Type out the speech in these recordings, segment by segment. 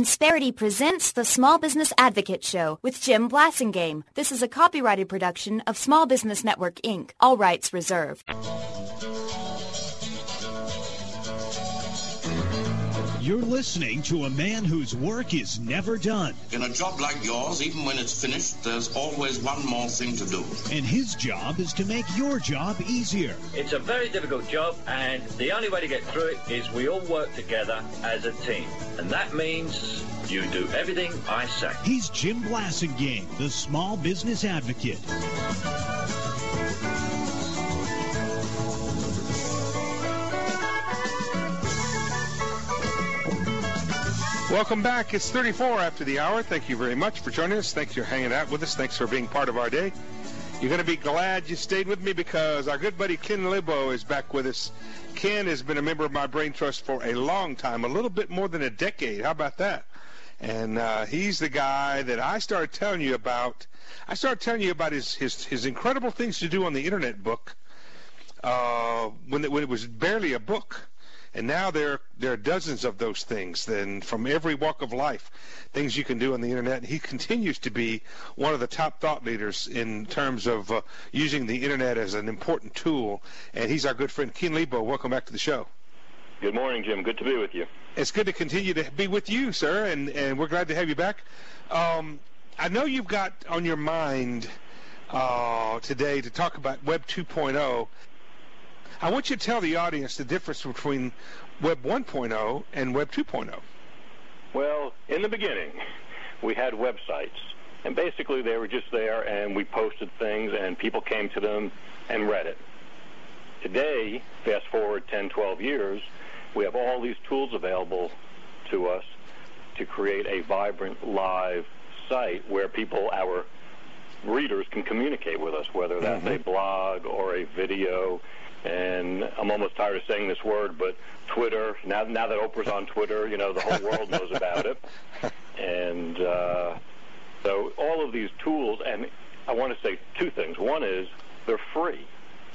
Insperity presents the Small Business Advocate Show with Jim Blasingame. This is a copyrighted production of Small Business Network, Inc. All rights reserved. You're listening to a man whose work is never done. In a job like yours, even when it's finished, there's always one more thing to do. And his job is to make your job easier. It's a very difficult job, and the only way to get through it is we all work together as a team. And that means you do everything I say. He's Jim Blasingame, the Small Business Advocate. Welcome back. It's 34 after the hour. Thank you very much for joining us. Thanks for hanging out with us. Thanks for being part of our day. You're going to be glad you stayed with me because our good buddy Ken Libo is back with us. Ken has been a member of my Brain Trust for a long time, a little bit more than a decade. How about that? And he's the guy that I started telling you about. I started telling you about his incredible things to do on the Internet book when it was barely a book. And now there are dozens of those things, then from every walk of life, things you can do on the Internet. And he continues to be one of the top thought leaders in terms of using the Internet as an important tool. And he's our good friend, Ken Libo. Welcome back to the show. Good morning, Jim. Good to be with you. It's good to continue to be with you, sir, and we're glad to have you back. I know you've got on your mind today to talk about Web 2.0. I want you to tell the audience the difference between Web 1.0 and Web 2.0. Well, in the beginning, we had websites, and basically they were just there, and we posted things, and people came to them and read it. Today, fast forward 10, 12 years, we have all these tools available to us to create a vibrant live site where people, our readers, can communicate with us, whether that's a blog or a video. And I'm almost tired of saying this word, but Twitter, now that Oprah's on Twitter, you know, the whole world knows about it. And so all of these tools, and I want to say two things. One is they're free.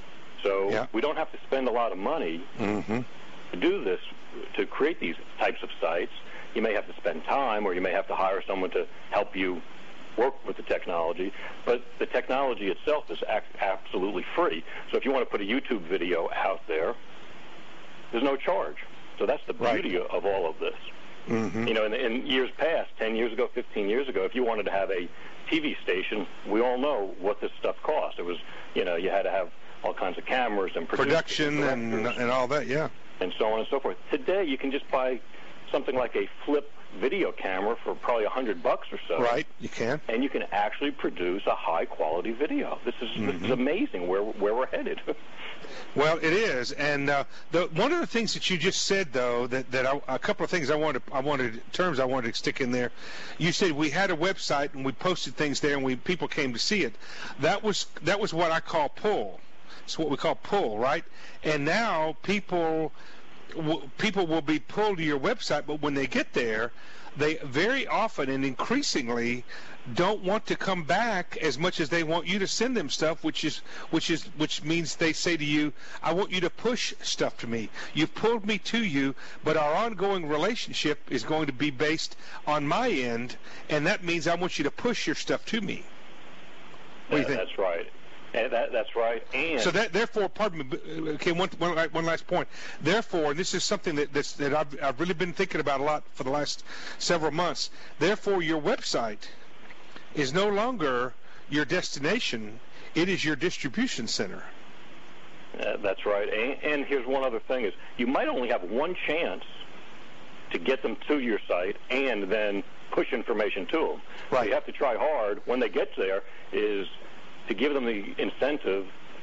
So we don't have to spend a lot of money to do this, to create these types of sites. You may have to spend time, or you may have to hire someone to help you work with the technology, but the technology itself is absolutely free. So if you want to put a YouTube video out there, there's no charge. So that's the beauty of all of this. You know, in years past, 10 years ago, 15 years ago, if you wanted to have a TV station, we all know what this stuff cost. It was, you know, you had to have all kinds of cameras and production and all that, and so on and so forth. Today, you can just buy something like a flip video camera for probably $100 or so. Right, you can. And you can actually produce a high-quality video. This is amazing where we're headed. Well, it is, and one of the things that you just said, though, a couple of things I wanted to stick in there. You said we had a website and we posted things there, and people came to see it. That was what I call pull. It's what we call pull, right? And now people will be pulled to your website, but when they get there, they very often and increasingly don't want to come back as much as they want you to send them stuff, which means they say to you, I want you to push stuff to me. You've pulled me to you, but our ongoing relationship is going to be based on my end, and that means I want you to push your stuff to me. What do you think? That's right. That's right. And so therefore, pardon me. Okay, one last point. Therefore, and this is something that I've really been thinking about a lot for the last several months. Therefore, your website is no longer your destination; it is your distribution center. That's right. And here's one other thing: is you might only have one chance to get them to your site and then push information to them. Right. So you have to try hard when they get there. Is to give them the incentive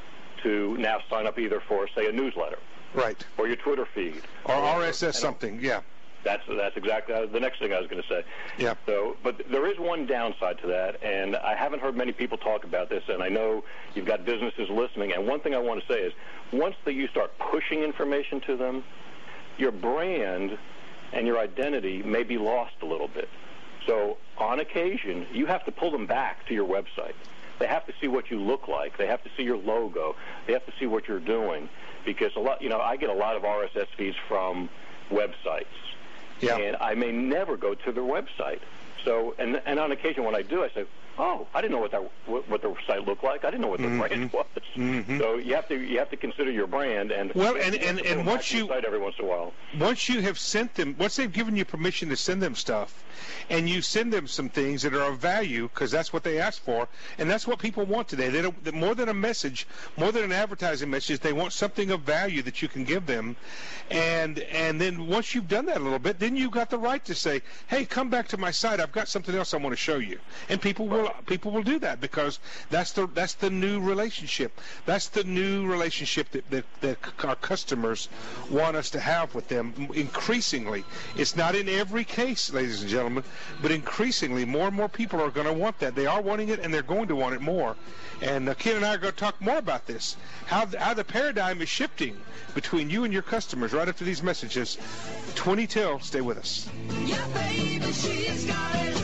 to now sign up either for, say, a newsletter, right, or your Twitter feed, or RSS something. Yeah, that's exactly the next thing I was going to say. Yeah. So, but there is one downside to that, and I haven't heard many people talk about this. And I know you've got businesses listening. And one thing I want to say is, once that you start pushing information to them, your brand and your identity may be lost a little bit. So, on occasion, you have to pull them back to your website. They have to see what you look like. They have to see your logo. They have to see what you're doing. Because I get a lot of RSS feeds from websites. and I may never go to their website. So, and on occasion when I do, I say, "Oh, I didn't know what their site looked like. I didn't know what their brand was." So you have to consider your brand and once you site every once in a while. Once you have sent them, once they've given you permission to send them stuff, and you send them some things that are of value, because that's what they ask for, and that's what people want today. They don't, more than a message, more than an advertising message, they want something of value that you can give them, and then once you've done that a little bit, then you've got the right to say, "Hey, come back to my site. I've got something else I want to show you," and people will do that, because that's the new relationship. That's the new relationship that our customers want us to have with them. Increasingly, it's not in every case, ladies and gentlemen, but increasingly more and more people are going to want that. They are wanting it, and they're going to want it more. And Ken and I are going to talk more about this, how the paradigm is shifting between you and your customers right after these messages. 20 till. Stay with us. Yeah, baby, she's got it.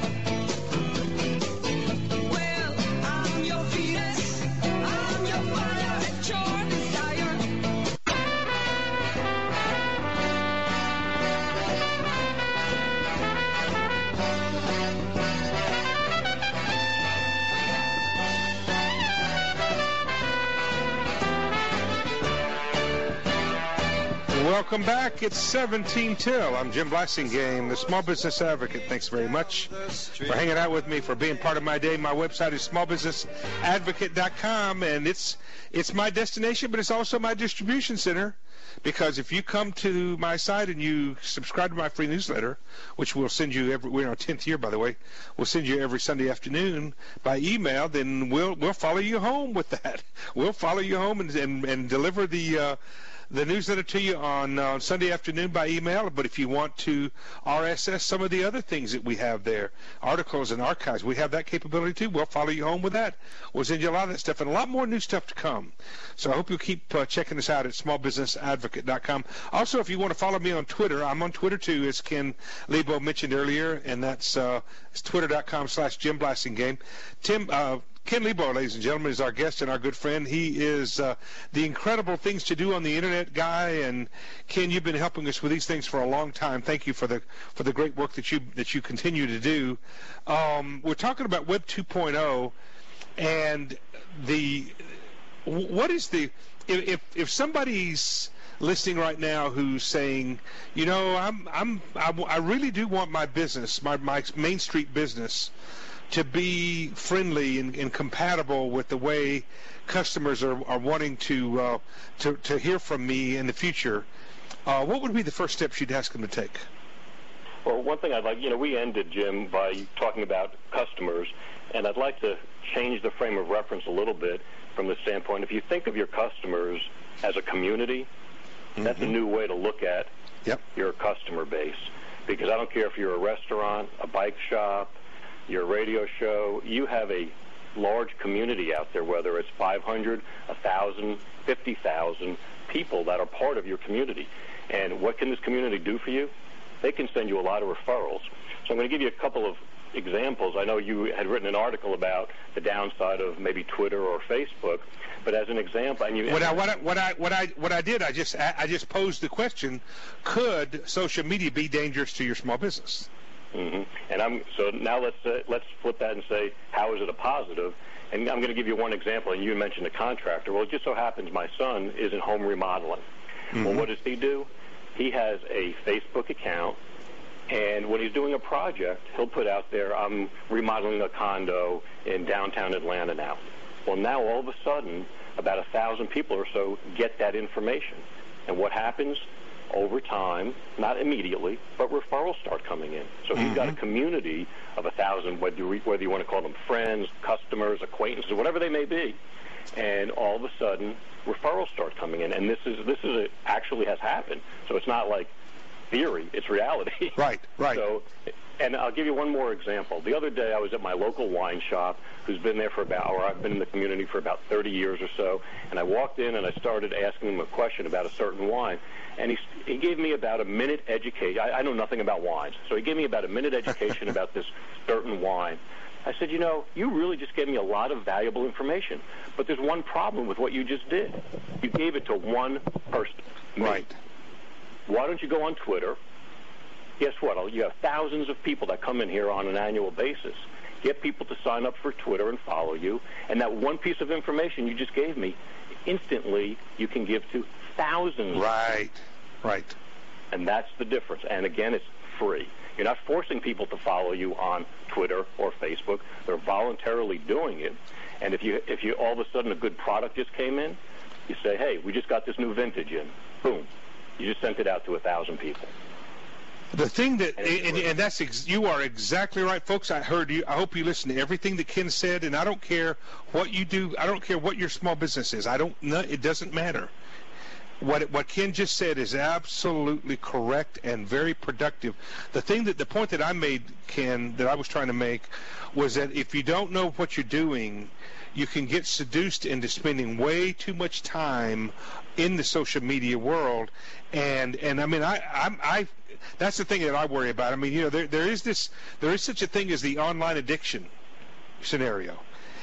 Well, I'm your Venus. I'm your fire at your desire. Welcome back. It's 17 till. I'm Jim Blasingame, the Small Business Advocate. Thanks very much for hanging out with me, for being part of my day. My website is smallbusinessadvocate.com, and it's my destination, but it's also my distribution center, because if you come to my site and you subscribe to my free newsletter, which we'll send you we're in our 10th year, by the way, we'll send you every Sunday afternoon by email, then we'll follow you home with that. We'll follow you home and deliver the newsletter to you on Sunday afternoon by email. But if you want to RSS some of the other things that we have there, articles and archives, we have that capability too. We'll follow you home with that. We'll send you a lot of that stuff and a lot more new stuff to come. So I hope you'll keep checking us out at smallbusinessadvocate.com. Also, if you want to follow me on Twitter, I'm on Twitter too, as Ken Lebo mentioned earlier, and that's twitter.com/Jim Blasingame. Ken Lebo, ladies and gentlemen, is our guest and our good friend. He is the incredible things to do on the internet guy. And Ken, you've been helping us with these things for a long time. Thank you for the great work that you continue to do. We're talking about Web 2.0, and what is the if somebody's listening right now who's saying, you know, I really do want my business, my Main Street business, to be friendly and compatible with the way customers are wanting to hear from me in the future, what would be the first steps you'd ask them to take? Well, one thing I'd like, we ended, Jim, by talking about customers, and I'd like to change the frame of reference a little bit from the standpoint, if you think of your customers as a community, that's a new way to look at your customer base. Because I don't care if you're a restaurant, a bike shop, your radio show, you have a large community out there, whether it's 500, 1,000, 50,000 people that are part of your community. And what can this community do for you? They can send you a lot of referrals. So I'm going to give you a couple of examples. I know you had written an article about the downside of maybe Twitter or Facebook, but as an example, and what I did, I just posed the question: could social media be dangerous to your small business? And so now let's flip that and say, how is it a positive? And I'm going to give you one example, and you mentioned a contractor. Well, it just so happens my son is in home remodeling. Well, what does he do? He has a Facebook account, and when he's doing a project, he'll put out there, I'm remodeling a condo in downtown Atlanta now. Well, now all of a sudden, about 1,000 people or so get that information. And what happens? Over time, not immediately, but referrals start coming in. So he's got a community of 1,000, whether you want to call them friends, customers, acquaintances, whatever they may be. And all of a sudden, referrals start coming in. And this actually has happened. So it's not like theory, it's reality. Right. So, and I'll give you one more example. The other day I was at my local wine shop, who's been there I've been in the community for about 30 years or so, and I walked in and I started asking him a question about a certain wine. And he gave me about a minute education. I know nothing about wines, so he gave me about a minute education about this certain wine. I said, you really just gave me a lot of valuable information, but there's one problem with what you just did. You gave it to one person. Right. Why don't you go on Twitter guess what? You have thousands of people that come in here on an annual basis. Get people to sign up for Twitter and follow you, and that one piece of information you just gave me, instantly you can give to thousands. Right. And that's the difference. And again, it's free. You're not forcing people to follow you on Twitter or Facebook. They're voluntarily doing it. And if you all of a sudden a good product just came in, you say, hey, we just got this new vintage in. Boom. You just sent it out to 1,000 people. The thing that, and that's you are exactly right, folks. I heard you. I hope you listen to everything that Ken said, and I don't care what you do. I don't care what your small business is. It doesn't matter. What Ken just said is absolutely correct and very productive. The point that I made, Ken, that I was trying to make, was that if you don't know what you're doing, you can get seduced into spending way too much time in the social media world, and I mean, I that's the thing that I worry about. I mean, you know, there is such a thing as the online addiction scenario,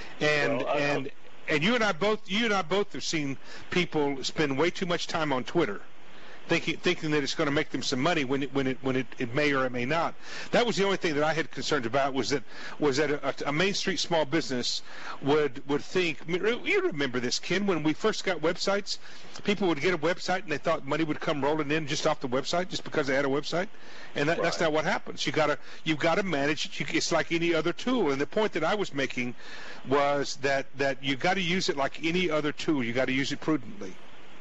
and you and I both have seen people spend way too much time on Twitter, thinking that it's going to make them some money when it may or it may not. That was the only thing that I had concerns about, was that a Main Street small business would think. You remember this, Ken, when we first got websites, people would get a website and they thought money would come rolling in just off the website, just because they had a website, and that's not what happens. You've got to manage it. It's like any other tool, and the point that I was making was that you've got to use it like any other tool. You got to use it prudently.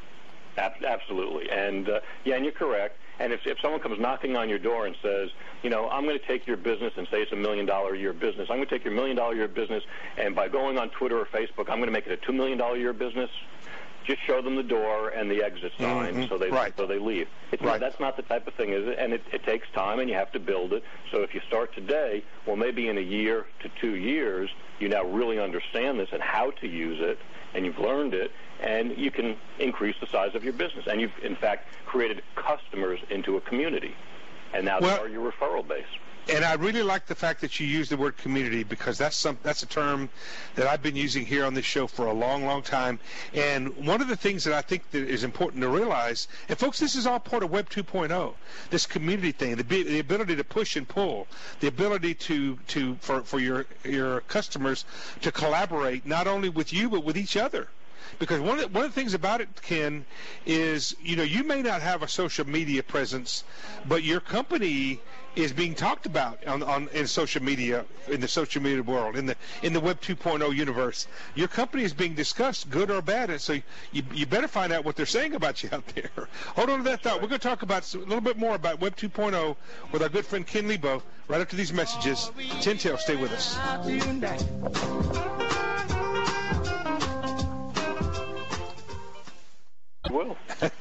Absolutely. And, and you're correct. And if someone comes knocking on your door and says, you know, I'm going to take your business, and say it's $1 million a year business, I'm going to take your $1 million a year business, and by going on Twitter or Facebook, I'm going to make it a $2 million a year business, just show them the door and the exit sign so they leave. That's not the type of thing, is it? And it takes time, and you have to build it. So if you start today, well, maybe in a year to 2 years, you now really understand this and how to use it, and you've learned it, and you can increase the size of your business. And you've, in fact, created customers into a community, and now they are your referral base. And I really like the fact that you use the word community, because that's a term that I've been using here on this show for a long, long time. And one of the things that I think that is important to realize, and folks, this is all part of Web 2.0, this community thing, the ability to push and pull, the ability for your customers to collaborate not only with you but with each other. Because one of the things about it, Ken, is, you know, you may not have a social media presence, but your company is being talked about in social media, in the social media world, in the Web 2.0 universe. Your company is being discussed, good or bad, and so you better find out what they're saying about you out there. Hold on to that thought. We're going to talk about a little bit more about Web 2.0 with our good friend Ken Lebo right after these messages. Tintel, stay with us. Will.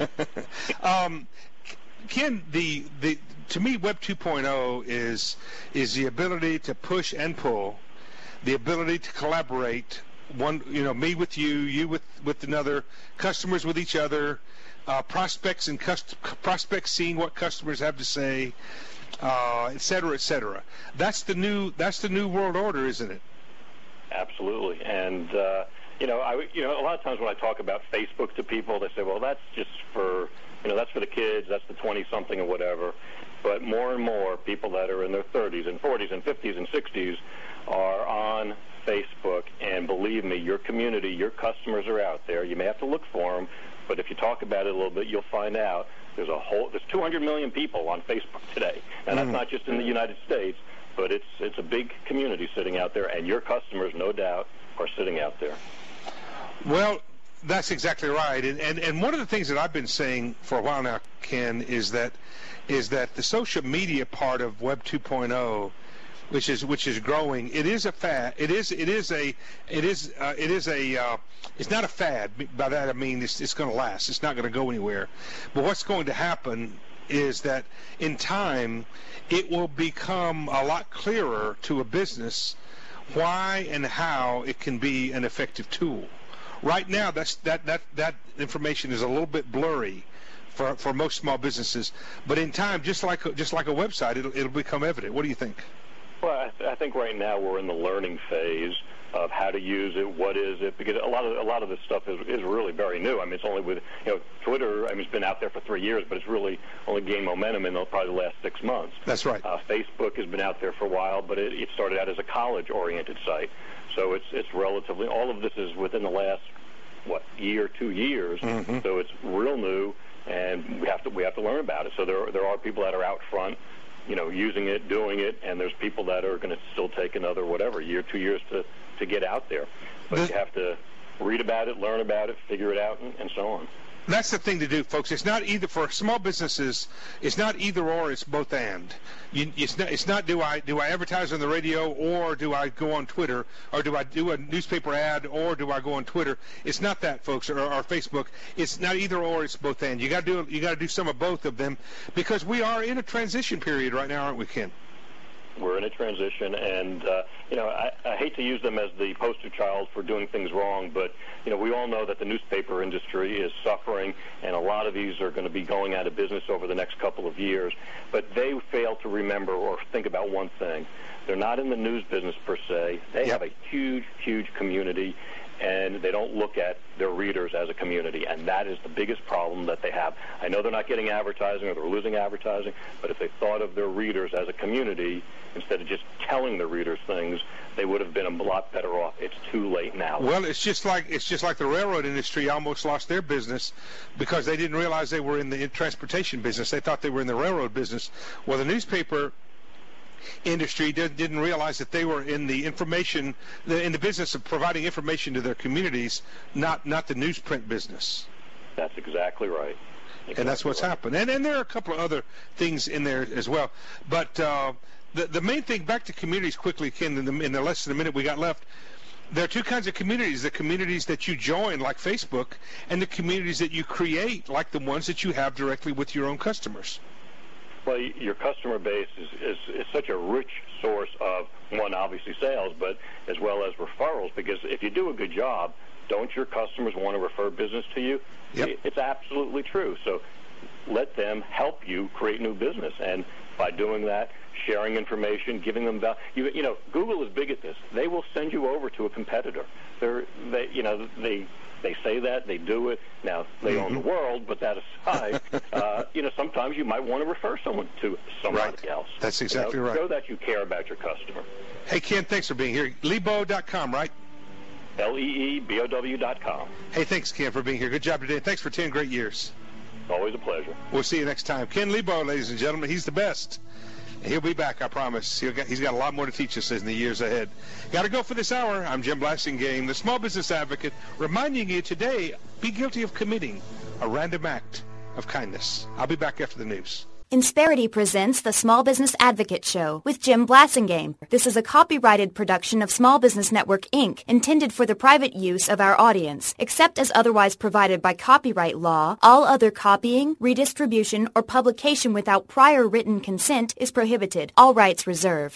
Ken, to me, Web 2.0 is the ability to push and pull, the ability to collaborate. Me with you with another, customers with each other, prospects seeing what customers have to say, et cetera, et cetera. That's the new world order, isn't it? Absolutely. And a lot of times when I talk about Facebook to people, they say, well, that's just for, that's for the kids, that's the 20-something or whatever. But more and more people that are in their 30s and 40s and 50s and 60s are on Facebook. And believe me, your community, your customers are out there. You may have to look for them, but if you talk about it a little bit, you'll find out there's 200 million people on Facebook today. And that's not just in the United States, but it's a big community sitting out there, and your customers, no doubt, are sitting out there. Well, that's exactly right. And one of the things that I've been saying for a while now, Ken, is that the social media part of Web 2.0, which is growing, it is a fad. It's not a fad. By that I mean it's going to last. It's not going to go anywhere. But what's going to happen is that in time it will become a lot clearer to a business why and how it can be an effective tool. Right now, that information is a little bit blurry for most small businesses. But in time, just like a website, it'll become evident. What do you think? Well, I think right now we're in the learning phase of how to use it, what is it, because a lot of this stuff is really very new. I mean, it's only with, Twitter, I mean, it's been out there for 3 years, but it's really only gained momentum in probably the last 6 months. That's right. Facebook has been out there for a while, but it started out as a college-oriented site. So it's relatively, all of this is within the last, year, 2 years. Mm-hmm. So it's real new, and we have to learn about it. So there are people that are out front, using it, doing it, and there's people that are going to still take another, year, 2 years to get out there. But you have to read about it, learn about it, figure it out, and so on. That's the thing to do, folks. It's not either, for small businesses, it's not either or, it's both and. It's not do I advertise on the radio, or do I go on Twitter, or do I do a newspaper ad, or do I go on Twitter? It's not that, folks, or Facebook. It's not either or, it's both and. You got to do some of both of them, because we are in a transition period right now, aren't we, Ken? We're in a transition, and I hate to use them as the poster child for doing things wrong, but we all know that the newspaper industry is suffering, and a lot of these are going to be going out of business over the next couple of years. But they fail to remember or think about one thing: they're not in the news business per se. They have a huge, huge community, and they don't look at their readers as a community, and that is the biggest problem that they have. I know they're not getting advertising or they're losing advertising, but if they thought of their readers as a community instead of just telling their readers things, they would have been a lot better off. It's too late now. Well, it's just like the railroad industry almost lost their business because they didn't realize they were in the transportation business. They thought they were in the railroad business. Well, the newspaper industry didn't realize that they were in the in the business of providing information to their communities, not the newsprint business. That's exactly right. And that's what's happened. And there are a couple of other things in there as well. But the main thing, back to communities quickly, Ken, in the less than a minute we got left, there are two kinds of communities: the communities that you join, like Facebook, and the communities that you create, like the ones that you have directly with your own customers. Well, your customer base is such a rich source of, one, obviously sales, but as well as referrals, because if you do a good job, don't your customers want to refer business to you? Yep. It's absolutely true. So let them help you create new business. And by doing that, sharing information, giving them value. Google is big at this. They will send you over to a competitor. They say that, they do it. Now, they own the world, but that aside, sometimes you might want to refer someone to somebody else. That's exactly right. Show that you care about your customer. Hey, Ken, thanks for being here. Leebow.com, right? LEEBOW.com. Hey, thanks, Ken, for being here. Good job today. Thanks for 10 great years. Always a pleasure. We'll see you next time. Ken Leebow, ladies and gentlemen, he's the best. He'll be back, I promise. He's got a lot more to teach us in the years ahead. Got to go for this hour. I'm Jim Blasingame, the Small Business Advocate, reminding you today, be guilty of committing a random act of kindness. I'll be back after the news. Insperity presents the Small Business Advocate Show with Jim Blasingame. This is a copyrighted production of Small Business Network, Inc., intended for the private use of our audience. Except as otherwise provided by copyright law, all other copying, redistribution, or publication without prior written consent is prohibited. All rights reserved.